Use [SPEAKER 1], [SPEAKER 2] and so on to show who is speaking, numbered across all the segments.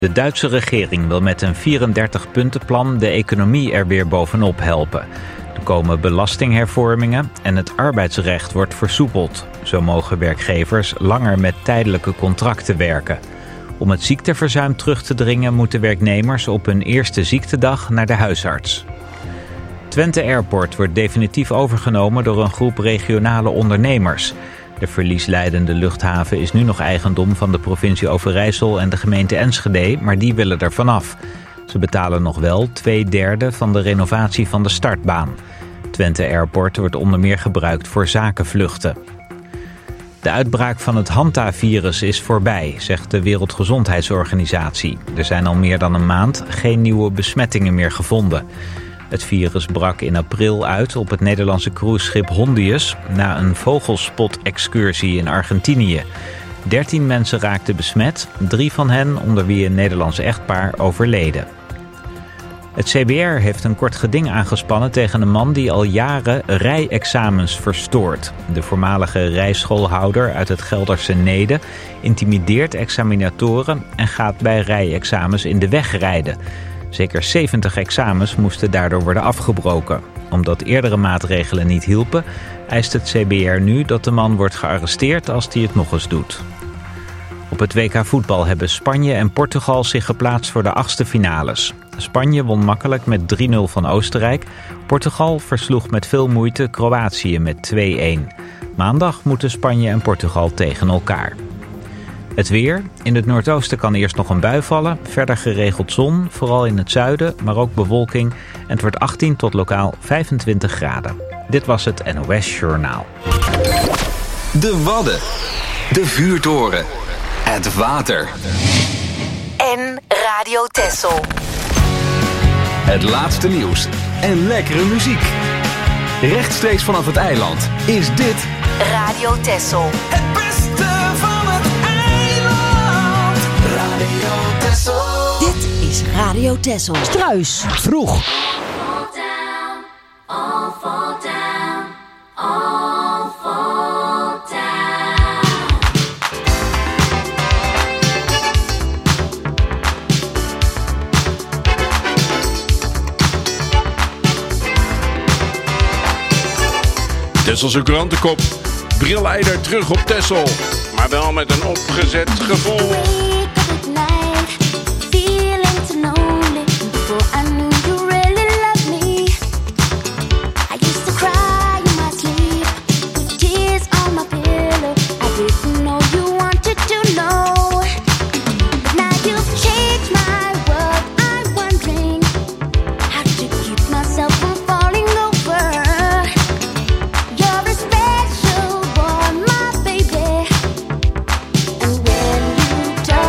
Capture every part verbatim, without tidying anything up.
[SPEAKER 1] De Duitse regering wil met een vierendertig-puntenplan de economie er weer bovenop helpen. Er komen belastinghervormingen en het arbeidsrecht wordt versoepeld. Zo mogen werkgevers langer met tijdelijke contracten werken. Om het ziekteverzuim terug te dringen moeten werknemers op hun eerste ziektedag naar de huisarts. Twente Airport wordt definitief overgenomen door een groep regionale ondernemers. De verliesleidende luchthaven is nu nog eigendom van de provincie Overijssel en de gemeente Enschede, maar die willen er vanaf. Ze betalen nog wel twee derde van de renovatie van de startbaan. Twente Airport wordt onder meer gebruikt voor zakenvluchten. De uitbraak van het Hanta-virus is voorbij, zegt de Wereldgezondheidsorganisatie. Er zijn al meer dan een maand geen nieuwe besmettingen meer gevonden. Het virus brak in april uit op het Nederlandse cruiseschip Hondius na een vogelspot-excursie in Argentinië. Dertien mensen raakten besmet, drie van hen, onder wie een Nederlands echtpaar, overleden. Het C B R heeft een kort geding aangespannen tegen een man die al jaren rijexamens verstoort. De voormalige rijschoolhouder uit het Gelderse Neede intimideert examinatoren en gaat bij rijexamens in de weg rijden. Zeker zeventig examens moesten daardoor worden afgebroken. Omdat eerdere maatregelen niet hielpen, eist het C B R nu dat de man wordt gearresteerd als hij het nog eens doet. Op het W K voetbal hebben Spanje en Portugal zich geplaatst voor de achtste finales. Spanje won makkelijk met drie nul van Oostenrijk. Portugal versloeg met veel moeite Kroatië met twee-een. Maandag moeten Spanje en Portugal tegen elkaar. Het weer. In het noordoosten kan eerst nog een bui vallen. Verder geregeld zon, vooral in het zuiden, maar ook bewolking. En het wordt achttien tot lokaal vijfentwintig graden. Dit was het N O S Journaal.
[SPEAKER 2] De Wadden. De vuurtoren. Het water.
[SPEAKER 3] En Radio Texel.
[SPEAKER 2] Het laatste nieuws en lekkere muziek. Rechtstreeks vanaf het eiland is dit
[SPEAKER 3] Radio Texel.
[SPEAKER 4] Het beste van het eiland. Radio Texel.
[SPEAKER 5] Dit is Radio Texel. Struis.
[SPEAKER 2] Vroeg.
[SPEAKER 6] All fall down, all fall down, all fall down.
[SPEAKER 7] Tesselse krantenkop. Brilleider terug op Texel. Maar wel met een opgezet gevoel.
[SPEAKER 6] You're a special boy, my baby. And when you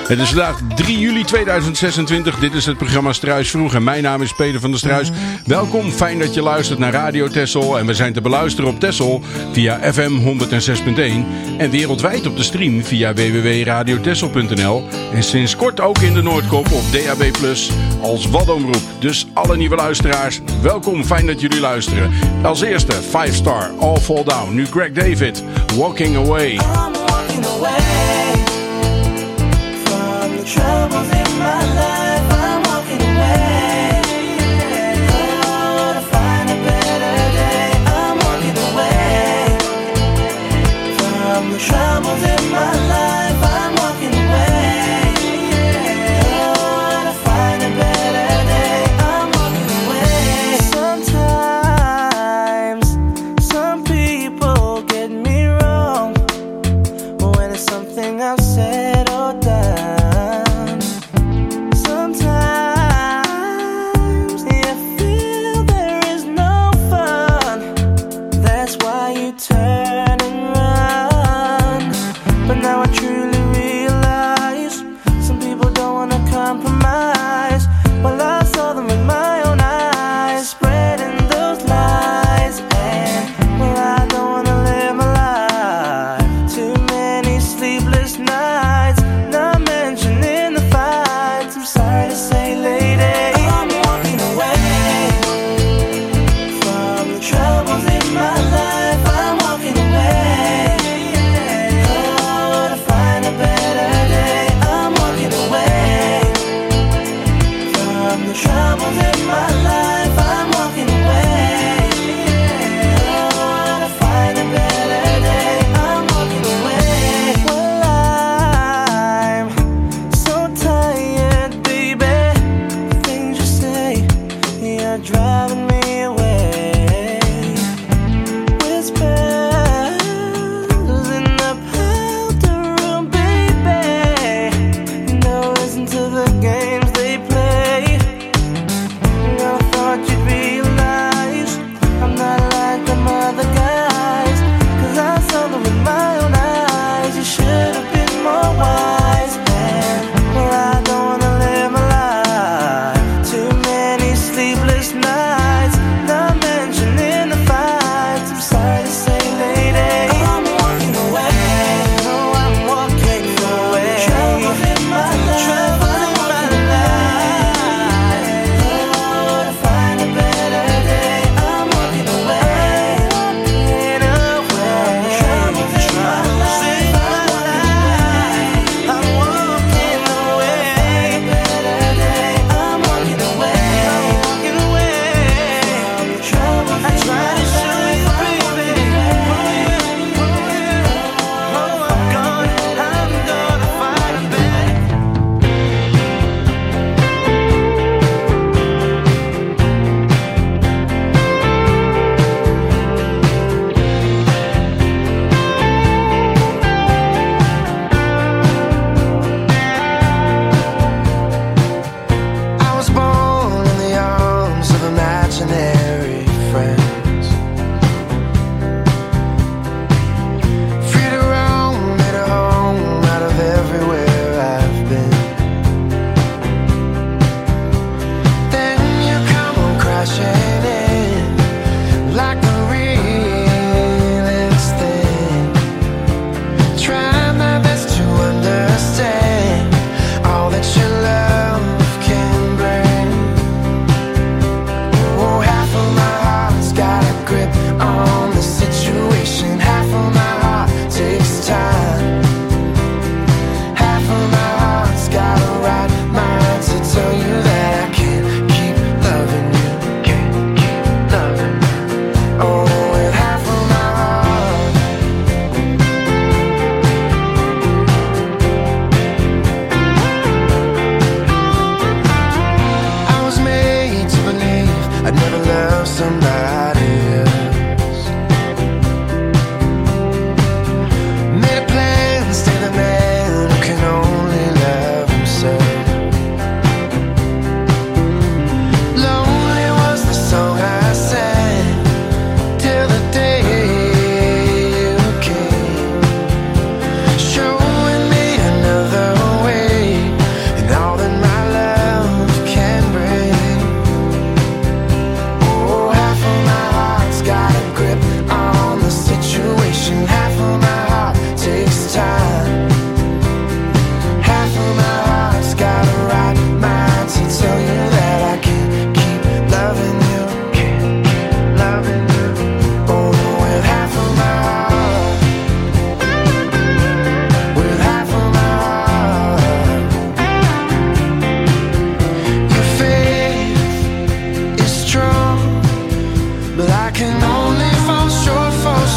[SPEAKER 7] Het is vandaag drie juli tweeduizend zesentwintig. Dit is het programma Struis Vroeg en mijn naam is Peter van der Struis. Welkom, fijn dat je luistert naar Radio Texel. En we zijn te beluisteren op Texel via F M honderdzes punt één. En wereldwijd op de stream via w w w punt radio texel punt n l. En sinds kort ook in de Noordkop op D A B plus als wadomroep. Dus alle nieuwe luisteraars, welkom, fijn dat jullie luisteren. Als eerste five star, All Fall Down. Nu Greg David, Walking Away.
[SPEAKER 4] I'm walking away from the troubles in my life. I'm walking away. Oh, to find a better day. I'm walking away from the troubles in my life. I'm walking away. Oh, to find a better day. I'm walking away. Sometimes some people get me wrong when it's something I've said or done. Sometimes you feel there is no fun. That's why you turn and run. But now I truly realize some people don't wanna compromise. Well, I saw them with my own eyes, spreading those lies. And well, I don't wanna live my life. Too many sleepless nights, not mentioning the fights. I'm sorry to say, lady, I'm walking away from the troubles in my life. I'm walking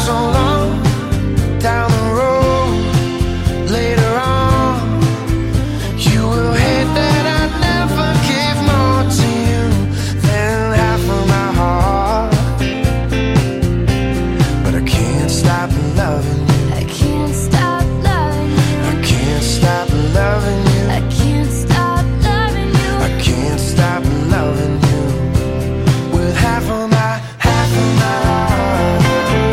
[SPEAKER 4] so long down the road. Later on, you will hate that I never gave more to you than half of my heart. But I can't stop loving you.
[SPEAKER 6] I can't stop loving you.
[SPEAKER 4] I can't stop loving you.
[SPEAKER 6] I can't stop loving you.
[SPEAKER 4] I can't stop loving you with half of my, half of my heart.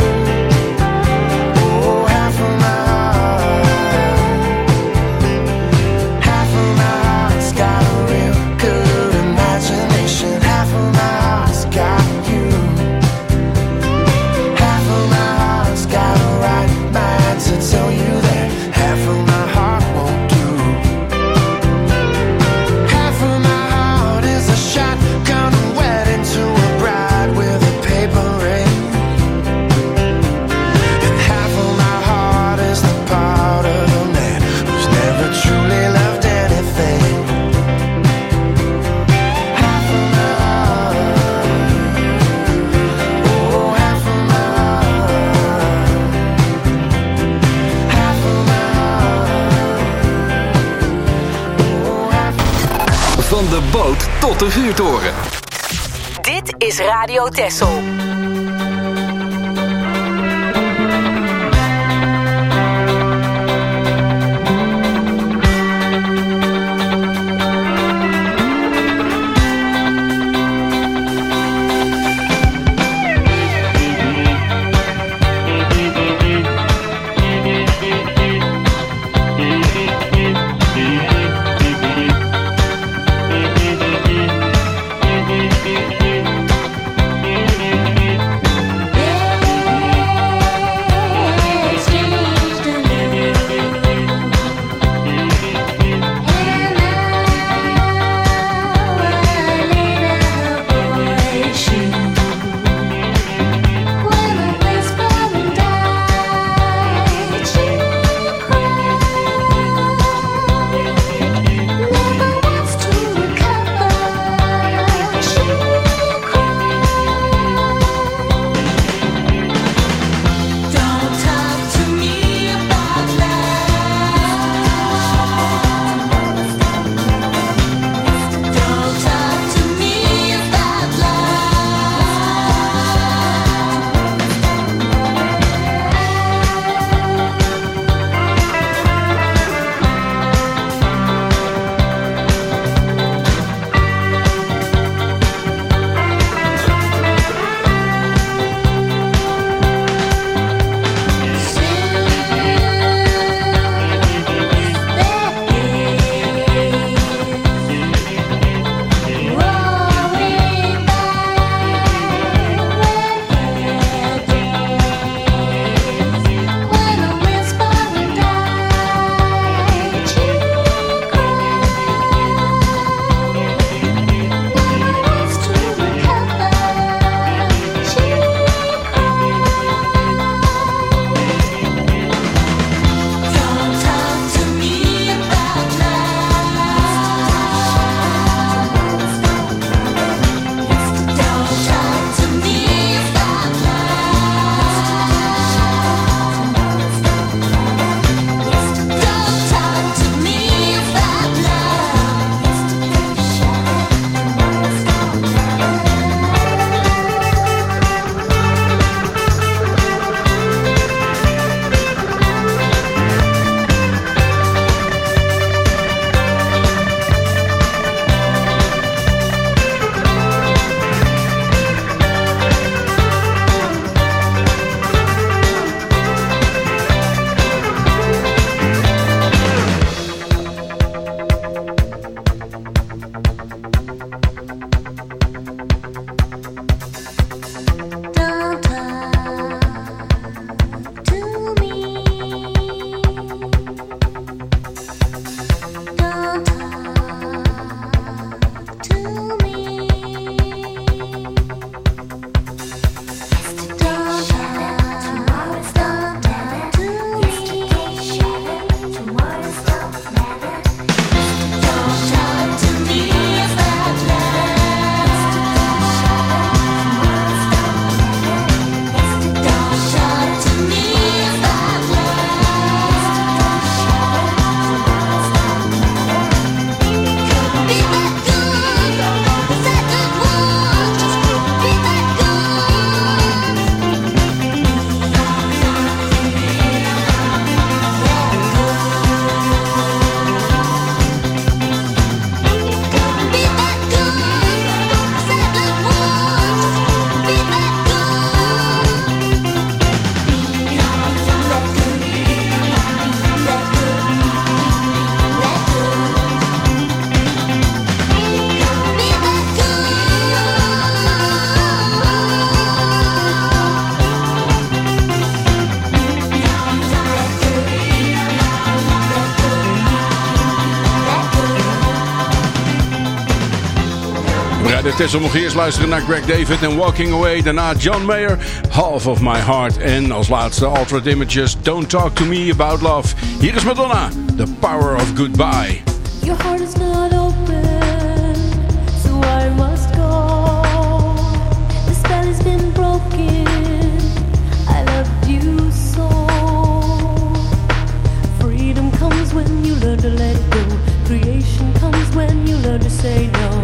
[SPEAKER 4] Oh, half of my heart. Half of my heart's got a real good imagination. Half of my heart's got you. Half of my heart's got a right mind to tell you that half of my heart won't do. Half of my heart is a shotgun wedding to a bride with a paper ring. And half of my heart is the part of a man who's never truly loved anything. Half of my heart. Oh, half of my heart. Half of my heart. Oh, half.
[SPEAKER 2] Van de boot tot de vuurtoren.
[SPEAKER 3] Dit is Radio Texel.
[SPEAKER 7] Ja, de Tessel mocht eerst luisteren naar Greg David en Walking Away. Daarna John Mayer, Half of My Heart. En als laatste Altered Images, Don't Talk to Me About Love. Hier is Madonna, The Power of Goodbye.
[SPEAKER 6] Your heart is not open, so I must go. The spell has been broken. I love you so. Freedom comes when you learn to let go. Creation comes when you learn to say no.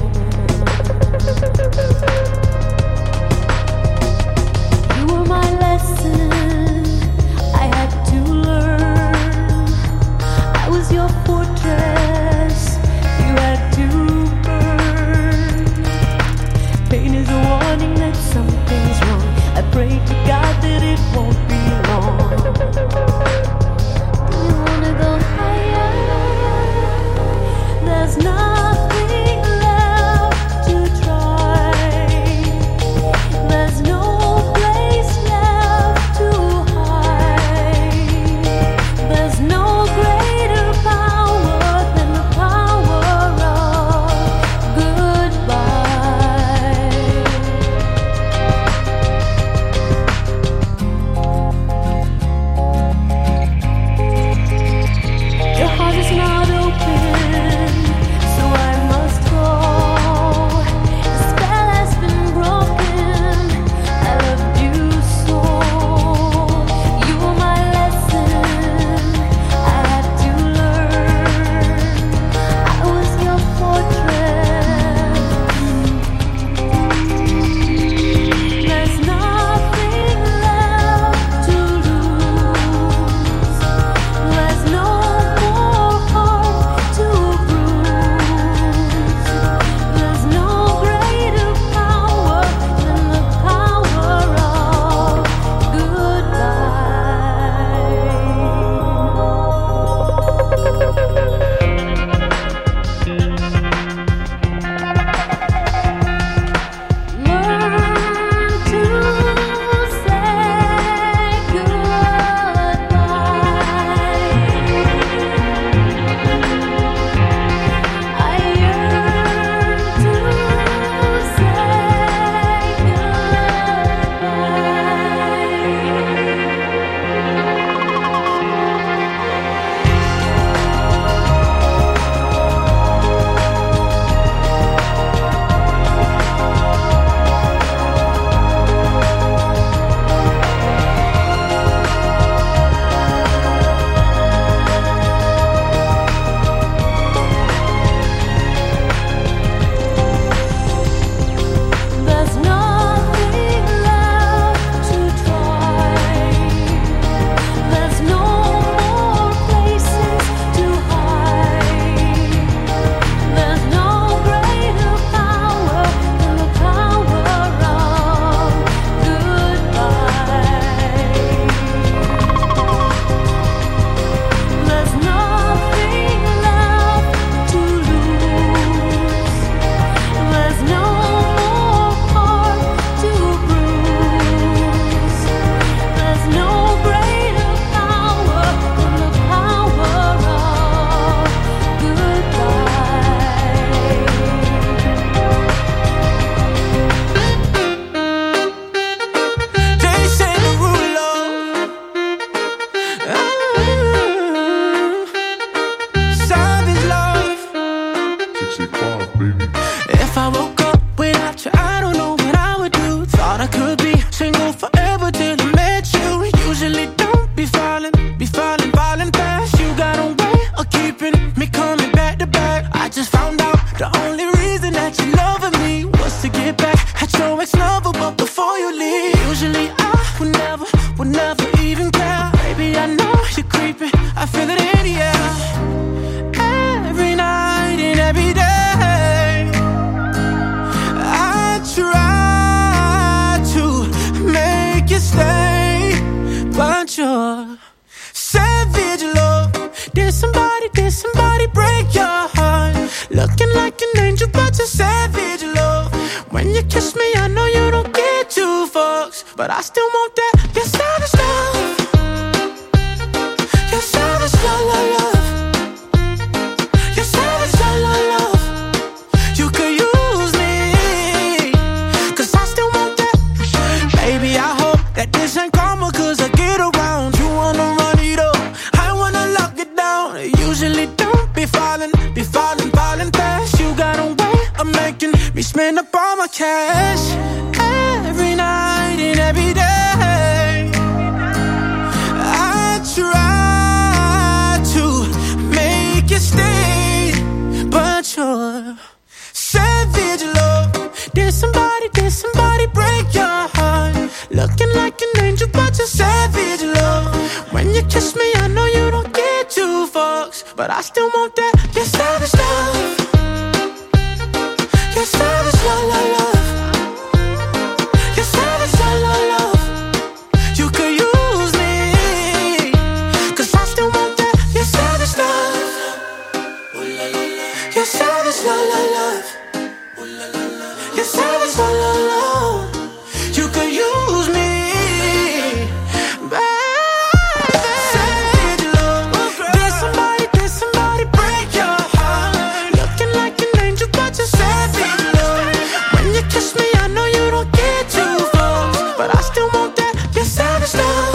[SPEAKER 6] You were my lesson I had to learn. I was your fortress you had to burn. Pain is a warning that something's wrong. I pray to God that it won't be long. Do you wanna go higher? There's nothing left to try. There's no place left to hide. There's no greater power than the power of goodbye. Your heart is not open, so I must go. The spell has been broken. I loved you so. You were my lesson I had to learn. I was your fortress. There's nothing left to lose. There's no more heart to bruise. There's no greater power than the power of Learn to say goodbye. I yearn to say There's nothing left to try. There's no more places to hide. There's no greater power than the power of goodbye. There's nothing left to lose. There's no more heart to bruise. There's no greater power than the power of goodbye.
[SPEAKER 4] They say the rule of savage love. If I woke up without you, I don't know what I would do. Thought I could be single forever till I met you. Usually don't be falling, be falling, falling fast. You got a way of keeping me coming back to back. I just found out the only reason that you loving me was to get back at your ex-lover, but before you leave, usually I would never, would never even care. Baby, I know you're creeping, I feel it in the air. Every night and every day, I try to make you stay, but you're savage love. Did somebody, did somebody break your heart? Looking like an angel, but you're savage love. When you kiss me, I know you don't get two fucks, but I still want that. You're savage love. You're savage love, love, love. You're savage love, love, love. You could use me that this ain't karma, cause I get around. You wanna run it up, I wanna lock it down. I usually don't be falling, be falling, falling fast. You got a way of making me spend up all my cash. Every night and every day I try to make you stay, but you're savage love. Did somebody, did somebody break your heart? Looking like an angel, but you're savage love. When you kiss me, I know you don't get two fucks, but I still want that. You're savage love. You're savage love, love, love. You're savage love, love, love. You could use me, cause I still want that. You're savage love. You're savage love, love, love. You're savage love, love, love. You could use me, baby. Savage love. Did somebody, did somebody break your heart? Looking like an angel, but you're savage love. When you kiss me, I know you don't get two fucks, but I still want that. You're savage love.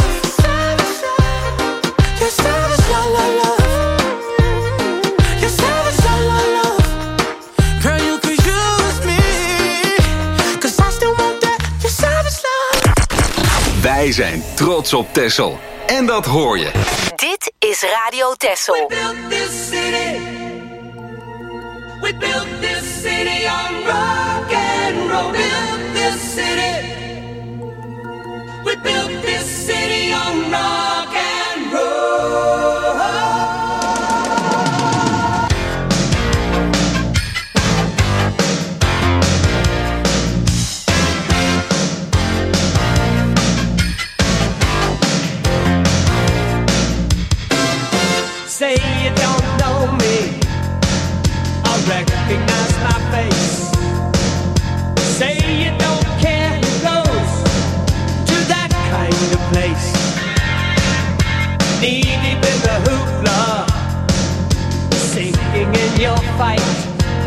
[SPEAKER 4] You're savage love, love, love. You're savage love, love, love. Girl, you could use me, cause I still want that. You're savage love.
[SPEAKER 2] Wij zijn trots op Texel. En dat hoor je.
[SPEAKER 3] Dit is Radio Texel.
[SPEAKER 8] We built this city. We built this city on rock and roll. Built this city. We built this city on rock and roll.
[SPEAKER 9] Say you don't know me, I recognize my face. Say you don't care who goes to that kind of place. Knee deep in the hoopla, sinking in your fight.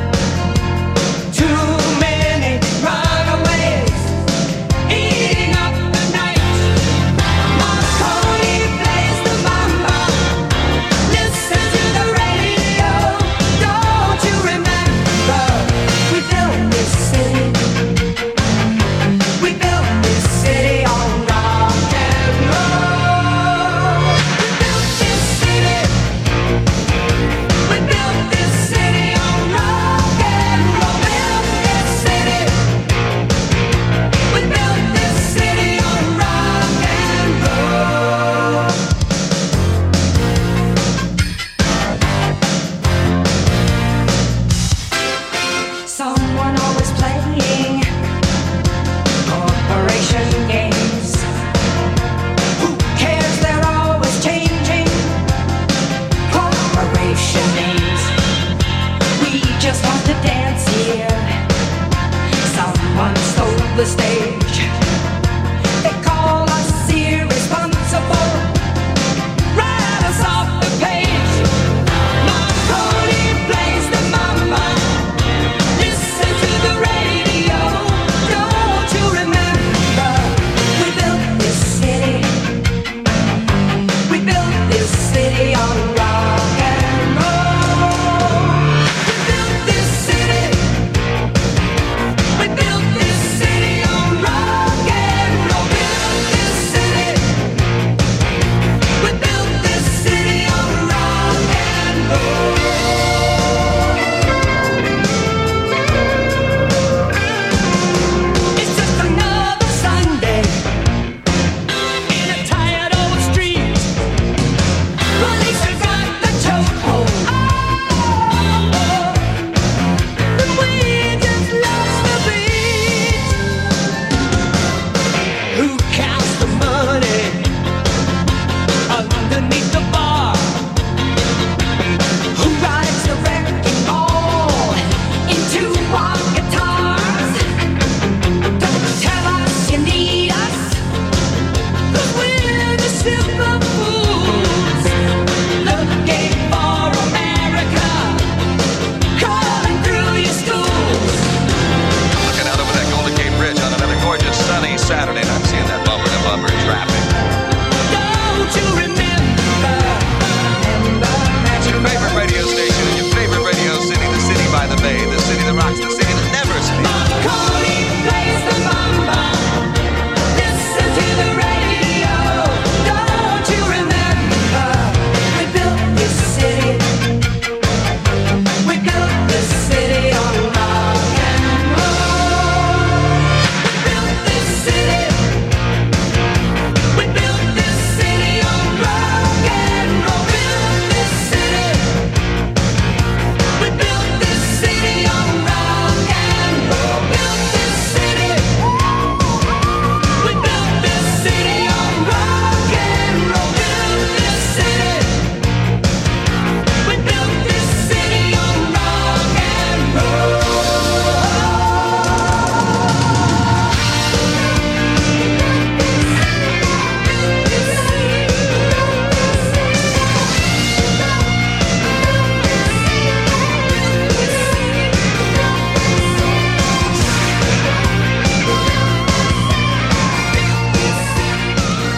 [SPEAKER 9] Too many runaways eating up the night. Marconi plays the mambo. Listen to the radio. Don't you remember? We built this city. We built this city on rock and roll. We built this city. We built this city on rock.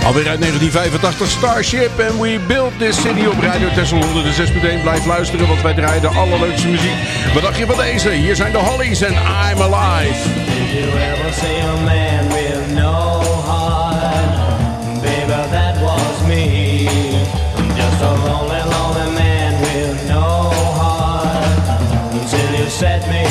[SPEAKER 7] Alweer uit negentien vijfentachtig Starship en We Built This City op Radio Texel honderd zes punt één. Blijf luisteren, want wij draaien de allerleukste muziek. Wat dacht je van deze? Hier zijn de Hollies en I'm Alive.
[SPEAKER 9] Did you ever see a man with no heart? Baby, that was me. I'm just a lonely, lonely man with no heart. Until you set me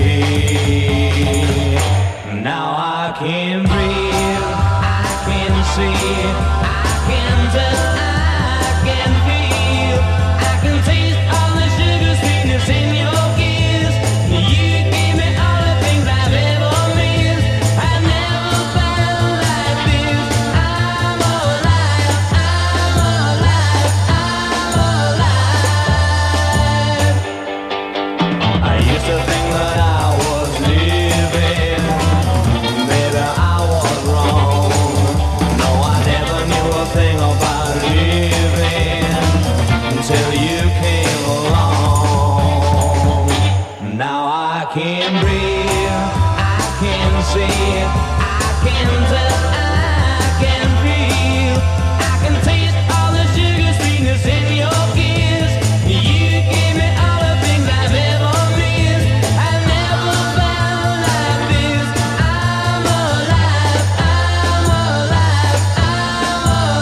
[SPEAKER 9] free. Now I can breathe, I can see, I can touch, I can feel, I can taste all the sugar sweetness in your kiss. You give me all the things I've ever missed. I never felt like this. I'm alive, I'm alive, I'm alive. I used to think that I was living. Baby, I was wrong. No, I never knew a thing about living until you came along. Now I can breathe, I can see, I can touch, I can feel, I can taste all the sugar sweetness in your kiss. You give me all the things I've ever missed. I never felt like this. I'm alive, I'm alive, I'm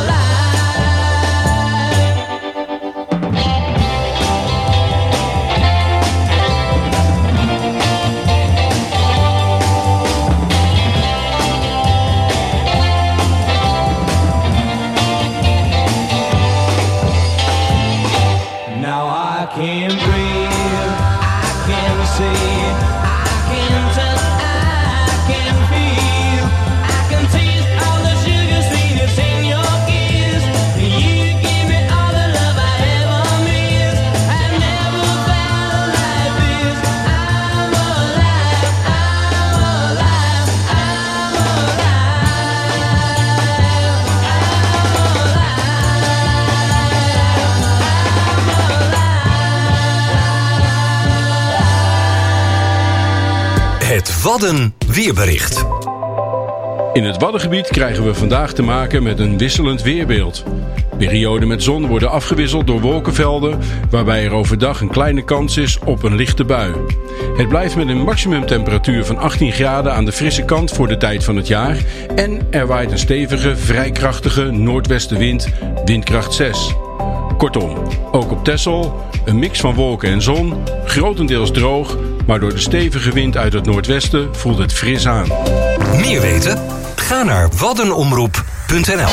[SPEAKER 9] Now I can breathe, I can see, I can touch, I can feel, I can taste all the sugar sweetness in your kiss. You give me all the love I ever missed. I never felt like this. I'm alive, I'm alive, I'm
[SPEAKER 2] Het Wadden weerbericht.
[SPEAKER 7] In het Waddengebied krijgen we vandaag te maken met een wisselend weerbeeld. Perioden met zon worden afgewisseld door wolkenvelden, waarbij er overdag een kleine kans is op een lichte bui. Het blijft met een maximumtemperatuur van achttien graden aan de frisse kant voor de tijd van het jaar en er waait een stevige, vrij krachtige noordwestenwind, windkracht zes. Kortom, ook op Texel een mix van wolken en zon, grotendeels droog, maar door de stevige wind uit het noordwesten voelt het fris aan.
[SPEAKER 2] Meer weten? Ga naar waddenomroep punt n l.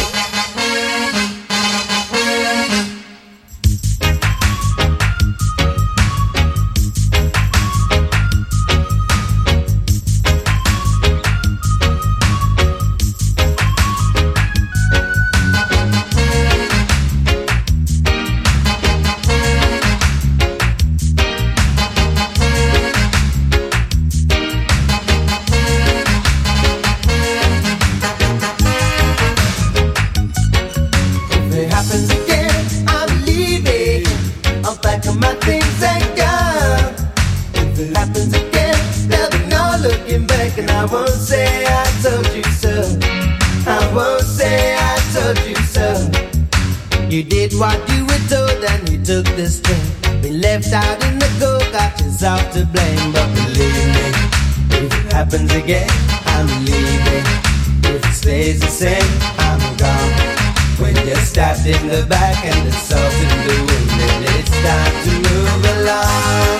[SPEAKER 10] In the back and the salt in the wind, and it's time to move along.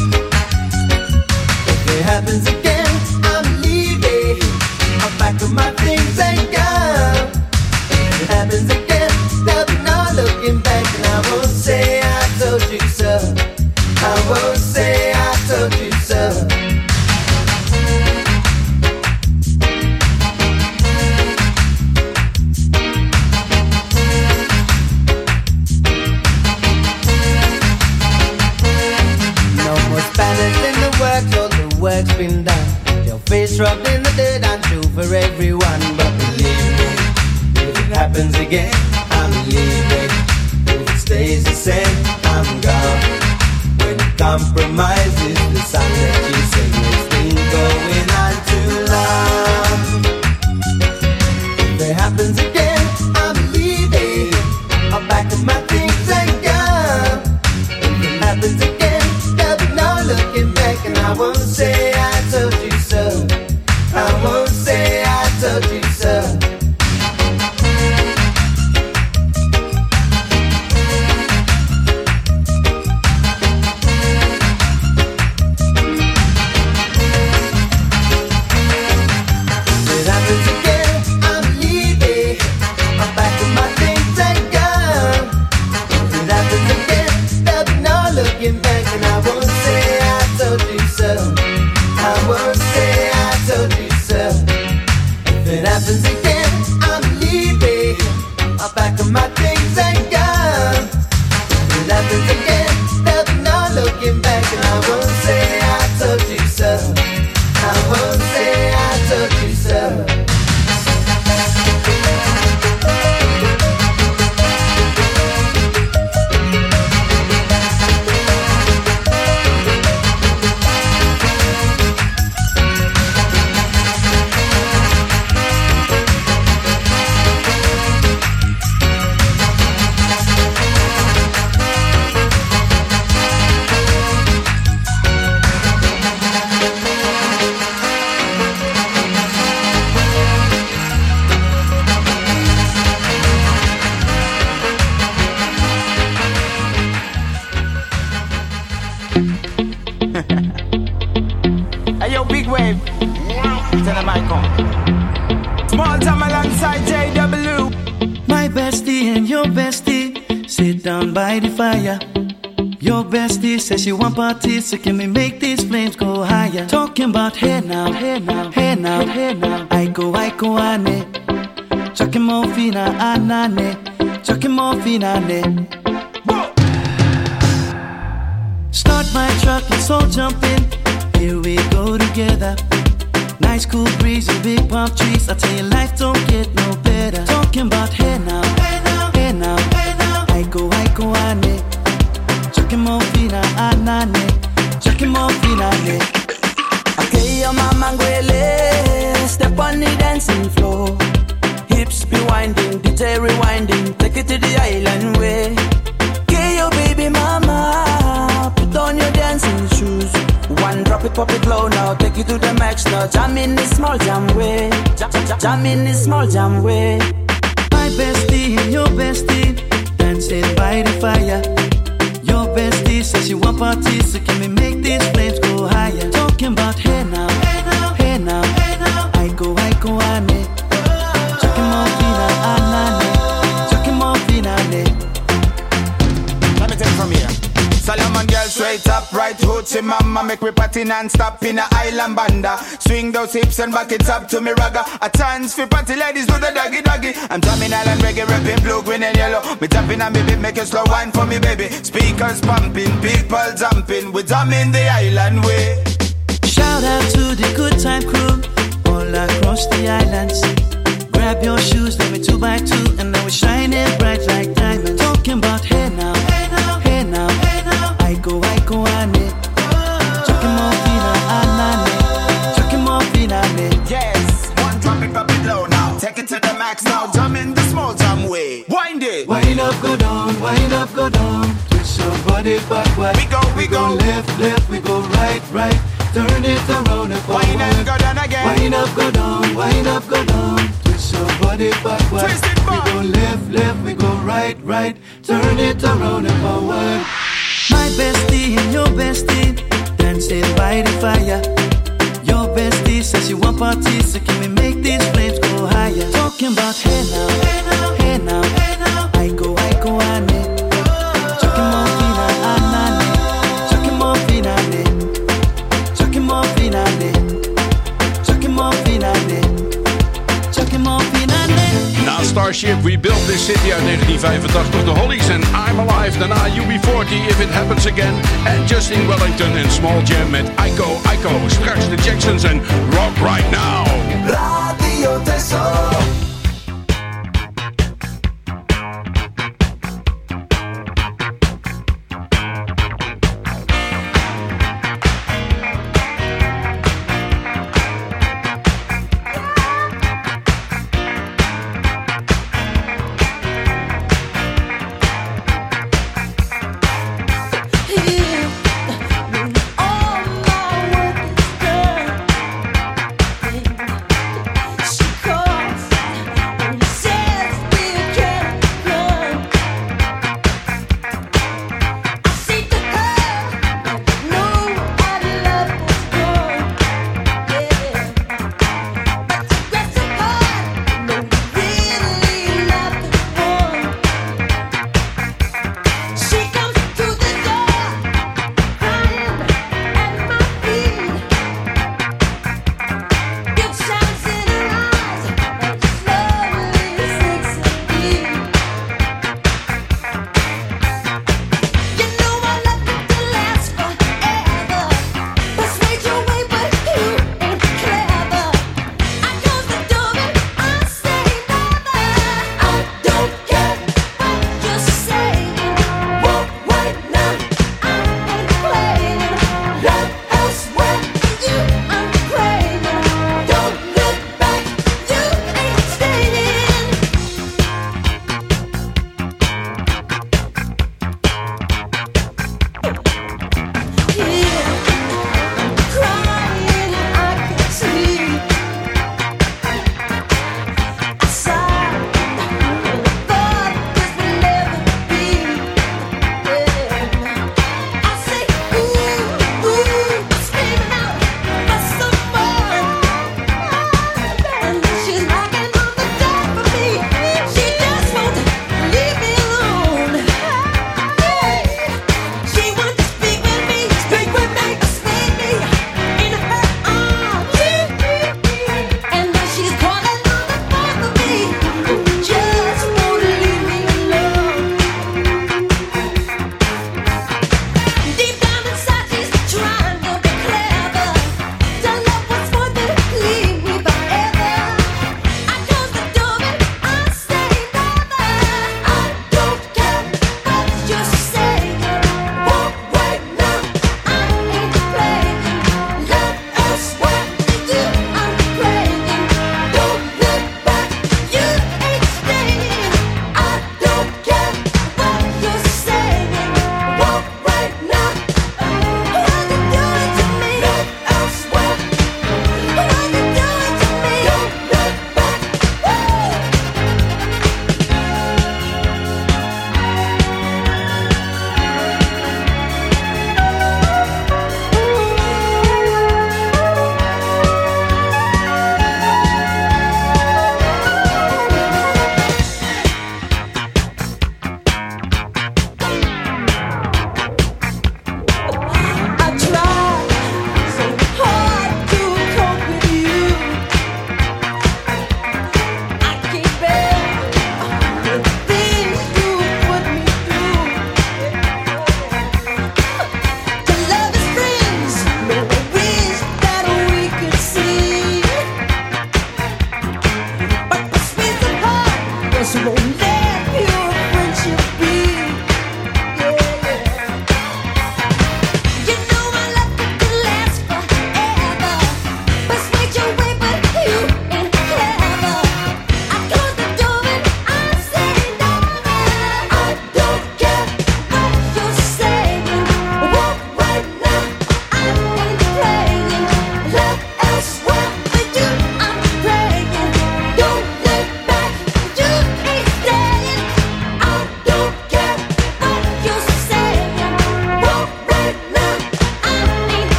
[SPEAKER 10] If it happens again, I'm leaving. I'll pack up my things and go. If it happens again, there'll be no looking back, and I won't say I told you so. I won't say I told you so. Work's been done. Your face rubbed in the dirt, I'm true for everyone. But believe me, if it happens again, I'm leaving. If it stays the same, I'm gone. When compromise is the song that you sing, it's been going on too long. If it happens again, I'm bestie and your bestie sit down by the fire. Your bestie says she want parties, so can we make these flames go higher? Talking about hey now, hey now, hey now, hey now. I go, I go, ane. Chucking more fina, anane. Chucking more fina, ne. Start my truck, let's all jump in. Here we go together. Nice cool breeze and big palm trees. I tell you, life don't get no better. Talking about hey now, hey now, hey now, hey now. I go, I go, ane. Chucking more fina, anane. Chucking more fina, ne.
[SPEAKER 11] Okay, your mama ngwele. Step on the dancing floor. Hips be winding, D J rewinding. Take it to the island way. Okay, your baby mama. Put on your dancing shoes. One drop it, pop it low now. Take it to the max now. Jam in this small jam way. Jam, jam, jam in this small jam way.
[SPEAKER 10] My bestie and your bestie dancing by the fire. Your bestie says she want parties, so can we make these flames go higher? Talking about hey now, hey now, hey now, hey now. I go, I go, ane. Chucking more fina, anane. Chucking more fina, ne.
[SPEAKER 12] Let me take it from here. Solomon girl straight up, right hoochie mama. Make me party non-stop in a island banda. Swing those hips and back it up to me ragga. A chance for party ladies do the doggy doggy. I'm drumming island reggae, rapping blue, green and yellow. Me tapping and baby, make a slow wine for me baby. Speakers pumping, people jumping. We drumming the island way.
[SPEAKER 10] Shout out to the good time crew all across the islands. Grab your shoes, let me two by two, and now we're shining bright like diamonds. Talking about hey now, hey now, hey now, hey now. I go, I go, ane. Chucking more fina, anane. Chucking more fina, ne.
[SPEAKER 12] Yes, one drop it, pop it low now. Take it to the max now. Jump in the small jam way. Wind it.
[SPEAKER 10] Wind up, go down, wind up, go down. Twist your body backward.
[SPEAKER 12] We go, we, we go.
[SPEAKER 10] go left, left, we go right, right. Turn it around and forward.
[SPEAKER 12] Wind up, go down again.
[SPEAKER 10] Wind up, go down, wind up, go down. Twist your body backward.
[SPEAKER 12] Twist it back.
[SPEAKER 10] We go left, left, we go right, right. Turn it around and forward. My bestie and your bestie dancing by the fire. Your bestie says she want parties, so can we make these flames go higher? Talking about hey now, hey now, hey now, hey now. I go, I go, ane. Chucking more fina, anane. Chucking more fina, ne. Chucking more fina, ne. Chucking more fina, ne. Chucking more fina, ne.
[SPEAKER 7] Na Starship, We Built This City uit negentien vijfentachtig, The Hollies en I'm Alive. Daarna U B forty, If It Happens Again. En Justin Wellington en Small Jam met Ico, Ico. Straks de Jacksons en Rock Right Now.
[SPEAKER 8] Radio Tesoro.
[SPEAKER 6] She calls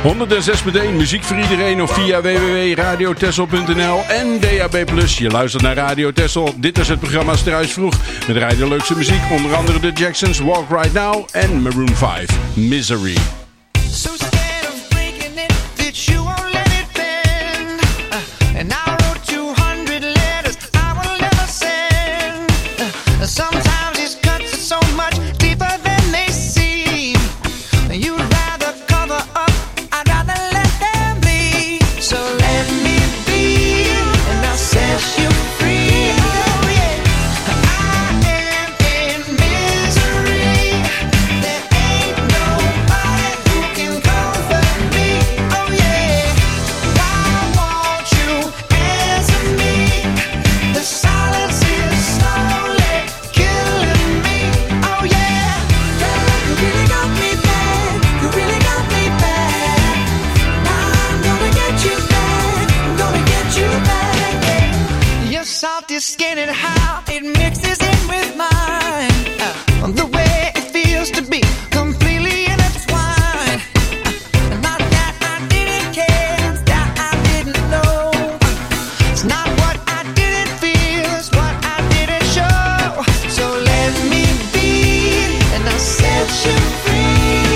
[SPEAKER 7] honderd zes punt één muziek voor iedereen of via w w w punt radio tessel punt n l en D A B plus. Je luistert naar Radio Tessel. Dit is het programma Struis Vroeg. We draaien de leukste muziek, onder andere de Jacksons, Walk Right Now en Maroon vijf, Misery.
[SPEAKER 13] So scared of breaking it that you won't let it bend. Uh, and I wrote two hundred letters I will never send. Uh, sometimes these cuts are so much deeper than they seem. You'd rather cover up, I'd rather let them be. So let me be, and I'll set you free. Oh yeah, I am in misery. There ain't nobody who can comfort me. Oh yeah, why won't you answer me? The silence is slowly killing me. Oh yeah, girl, you really got me bad. You really got me bad. I'm gonna get you back. I'm gonna get you back. Yeah. Your salty skin and how it mixes in with mine. Uh, the way it feels to be completely intertwined. Uh, not that I didn't care, it's that I didn't know. It's not what I didn't feel, it's what I didn't show. So let me be, and I'll set you free.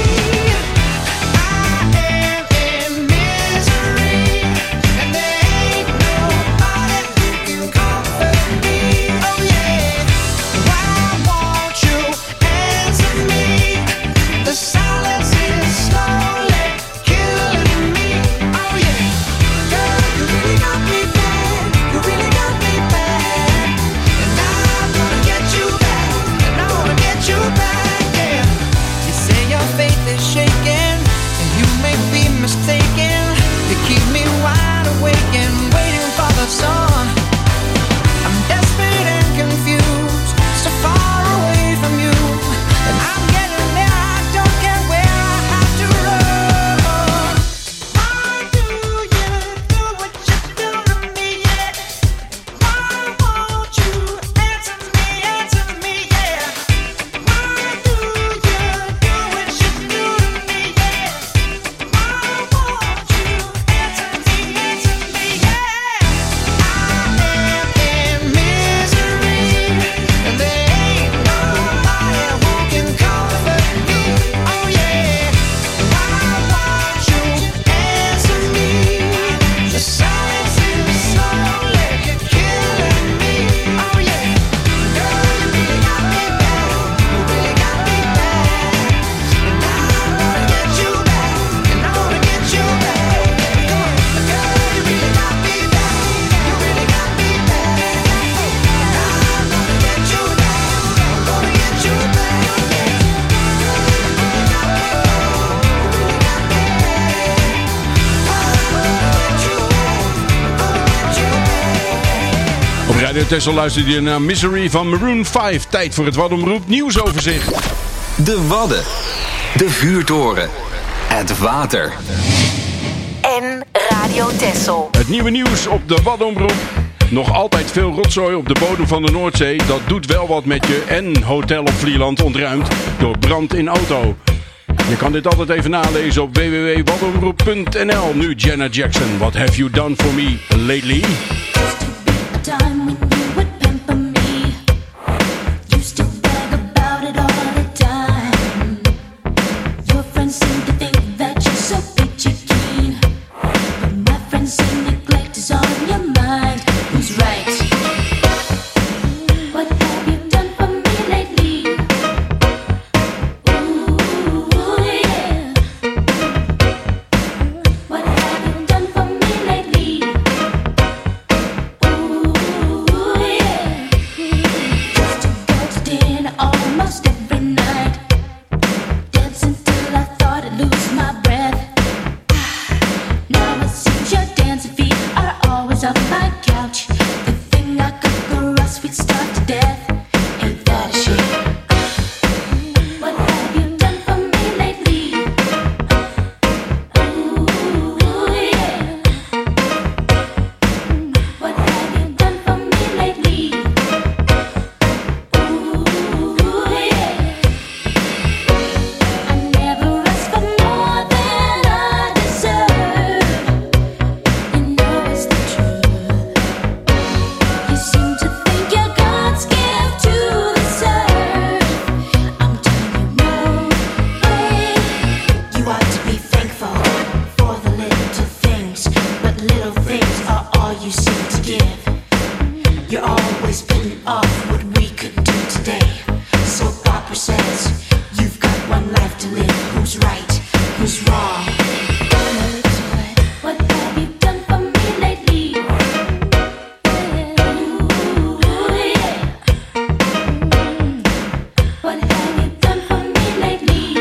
[SPEAKER 13] I am in misery, and there ain't nobody who can comfort me. Oh yeah, why won't you answer me? The silence is slowly killing me. Oh yeah, girl, you really got me bad. You really got me bad, and I'm gonna get you back, and I wanna get you back. Yeah, you say your faith is shaken, and you may be mistaken. You keep me wide awake and waiting for the sun. I'm desperate and confused, so far away from you, and I'm getting there. I don't care where I have to run. Why do you do what you do to me? Yeah. Why won't you answer me? Answer me, yeah. Why do you do what you do to me? Yeah. Why won't you answer me? Answer me, yeah. I am in misery, and there ain't nobody who can comfort me. Oh yeah, why won't you answer me? The silence is slowly killing me. Oh yeah, girl, you really got me bad. You really got me bad, and I wanna get you back, and I wanna get you back. Come on, girl, you really got me bad. You really got me bad, and I'm gonna get you back. I'm gonna get you back.
[SPEAKER 7] Op Radio Tessel luisterde je naar Misery van Maroon vijf. Tijd voor het Waddomroep nieuwsoverzicht.
[SPEAKER 2] De Wadden. De vuurtoren. Het water.
[SPEAKER 3] En Radio Tessel.
[SPEAKER 7] Het nieuwe nieuws op de Waddomroep. Nog altijd veel rotzooi op de bodem van de Noordzee. Dat doet wel wat met je en Hotel op Vlieland ontruimd door brand in auto. Je kan dit altijd even nalezen op w w w punt waddomroep punt n l. Nu Janet Jackson, What Have You Done For Me Lately?
[SPEAKER 6] Time when you would pamper me, used to brag about it all the time. Your friends seem to think that you're so peachy keen, but my friends say neglect is on your mind. Who's right? What have you done for me lately? Ooh, yeah. What have you done for me lately? Ooh.
[SPEAKER 14] You're always putting off what we could do today. So Barbara says, you've got one life to live. Who's right? Who's wrong?
[SPEAKER 6] What have you done for me lately? Ooh, yeah. What have you done for me lately?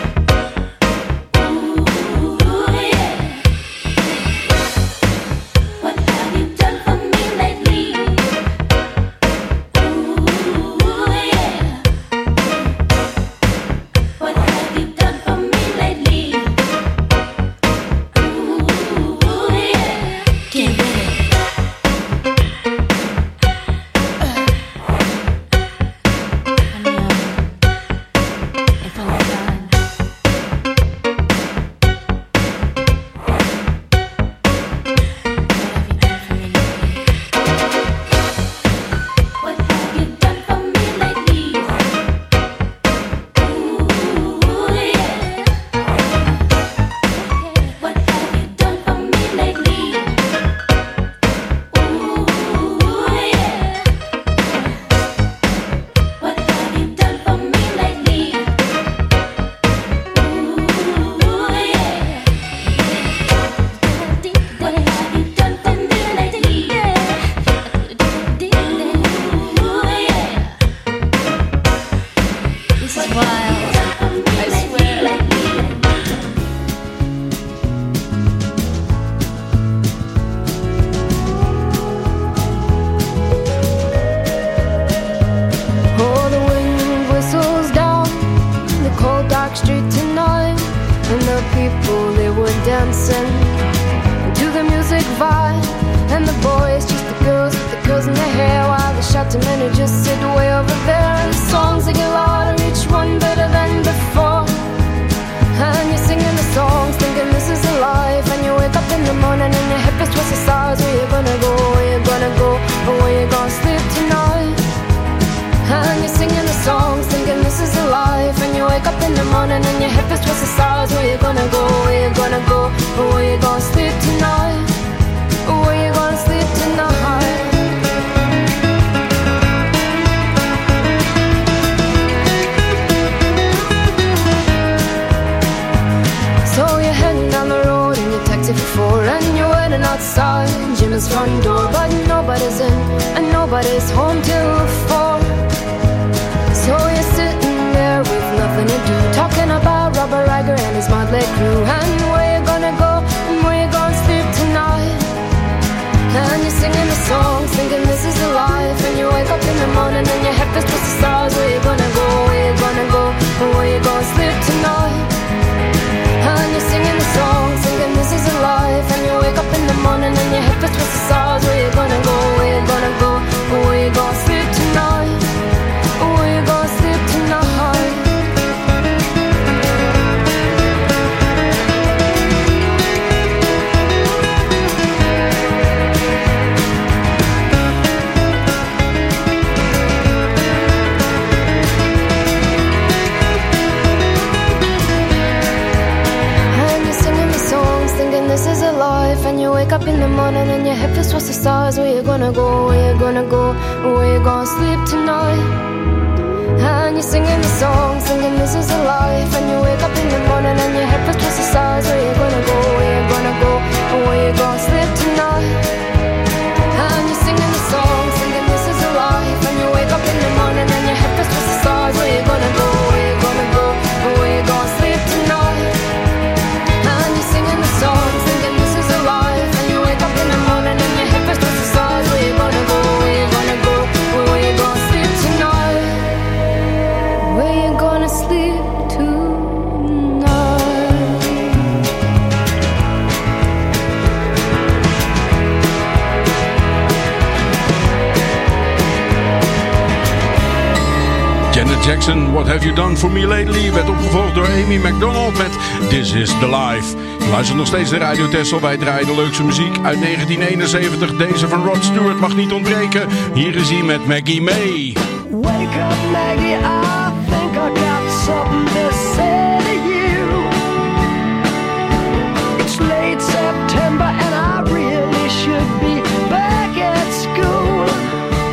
[SPEAKER 6] Ooh, yeah. What have you done for me lately? Ooh, yeah. What have you done for me lately? Ooh, yeah. Get with it. If I were done, what have you done for me lately? Ooh, yeah. What have you done for me lately? Ooh, yeah. What have you done for me lately? Ooh, yeah. What have you done for me lately? Ooh, yeah. This is wild, I swear.
[SPEAKER 15] Oh, the wind whistles down the cold dark street tonight, and the people, they were dancing to the music vibe, and the boys just the girls with the girls in their hair, while the shouting men who just sit way over there. And the songs they get louder, each one better than before, and you're singing the songs thinking this is a life, and you wake up in the morning and your hip is twisted sides. Where you gonna go, where you gonna go, or where you gonna sleep tonight? And you're singing the songs thinking this is a life, and you wake up in the morning and your hip is twisted sides. Where you gonna go, where you gonna go, or where you gonna sleep tonight? Or where you gonna sleep tonight? So you're heading down the road in your taxi for four, and you're waiting outside Jim's front door, but nobody's in and nobody's home till four. So you're sitting there with nothing to do, talking about Robert Riger and his motley crew, and where you gonna go and where you gonna sleep tonight? And you're singing the songs thinking this is a life, and you wake up in the morning and your head feels twisted the stars. Where you gonna go, where you gonna go, and where you gonna sleep tonight? And you're singing the songs thinking this is a life, and you wake up in the morning and your head feels twisted the stars. Where you gonna go, where you gonna go, and where you gonna sleep tonight? Where you gonna sleep tonight? And you're singing the songs thinking this is a life, and you wake up in the morning and your head feels towards the stars. Where you gonna go, where you gonna go, where you gonna sleep tonight? And you're singing the songs thinking this is a life, and you wake up in the morning and your head feels towards the stars. Where you gonna go, where you gonna go, and where you gonna sleep tonight? And you're singing the songs thinking this is a life, and you wake up in the morning and your head feels towards the stars. Where you gonna go, where you gonna go, and where you gonna sleep tonight? And you're singing the songs thinking this is a life, and you wake up in the morning and your head feels towards the stars. Where you gonna go, where you gonna go, and where you gonna sleep tonight? Where you gonna sleep tonight?
[SPEAKER 7] Janet Jackson, What Have You Done For Me Lately, werd opgevolgd door Amy Macdonald met This Is The Life. Luister nog steeds naar Radio Tessel, wij draaien de leukste muziek uit negentien eenenzeventig. Deze van Rod Stewart mag niet ontbreken. Hier is hij met Maggie May.
[SPEAKER 16] Wake up, Maggie, I think I got something to say to you. It's late September and I really should be back at school.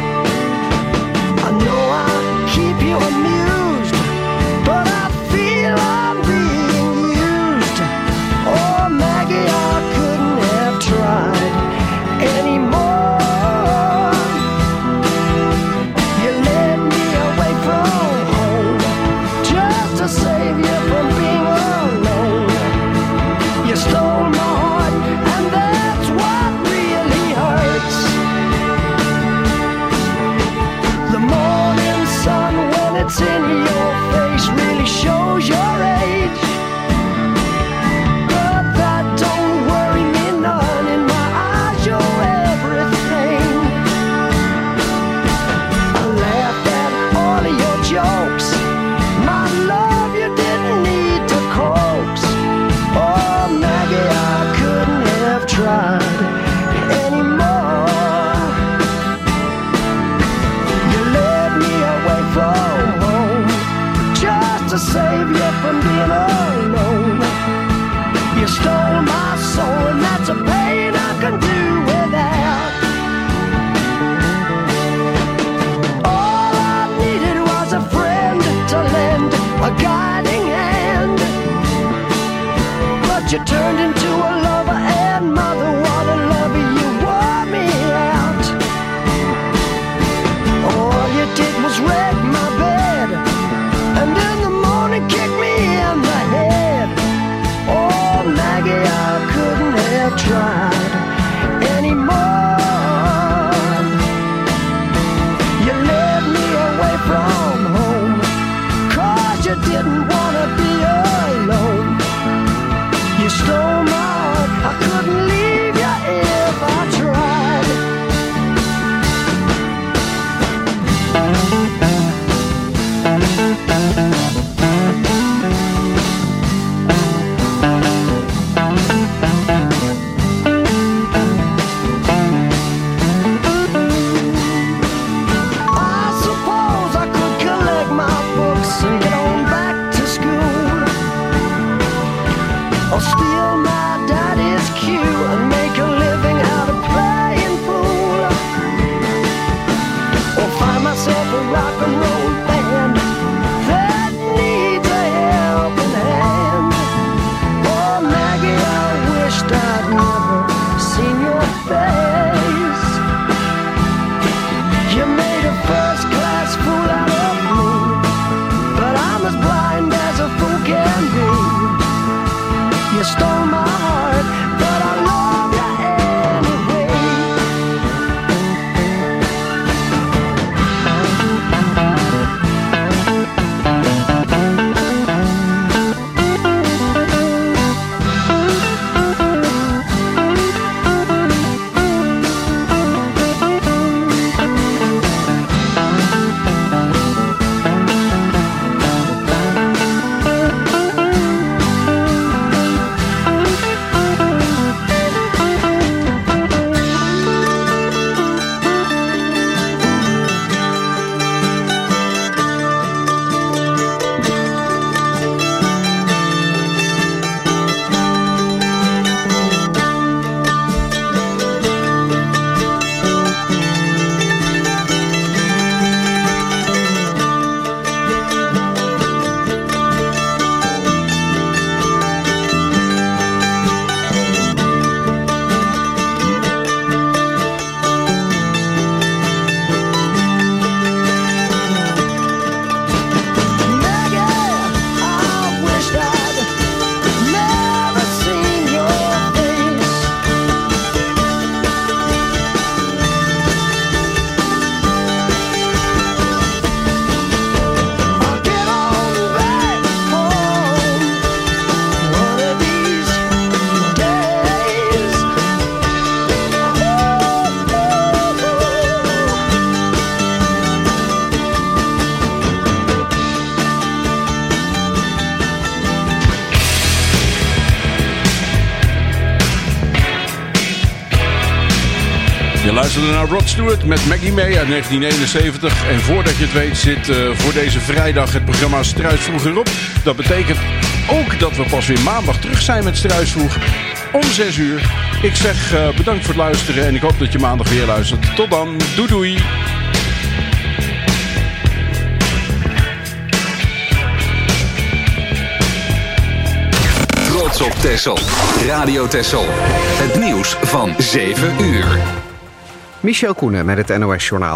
[SPEAKER 7] luisterde naar Rod Stewart met Maggie May uit negentien eenenzeventig. En voordat je het weet zit uh, voor deze vrijdag het programma Struisvroeg erop. Dat betekent ook dat we pas weer maandag terug zijn met Struisvroeg om zes uur. Ik zeg uh, bedankt voor het luisteren en ik hoop dat je maandag weer luistert. Tot dan, doei doei!
[SPEAKER 2] Trots op Texel. Radio Texel. Het nieuws van zeven uur.
[SPEAKER 17] Michel Koenen met het N O S Journaal.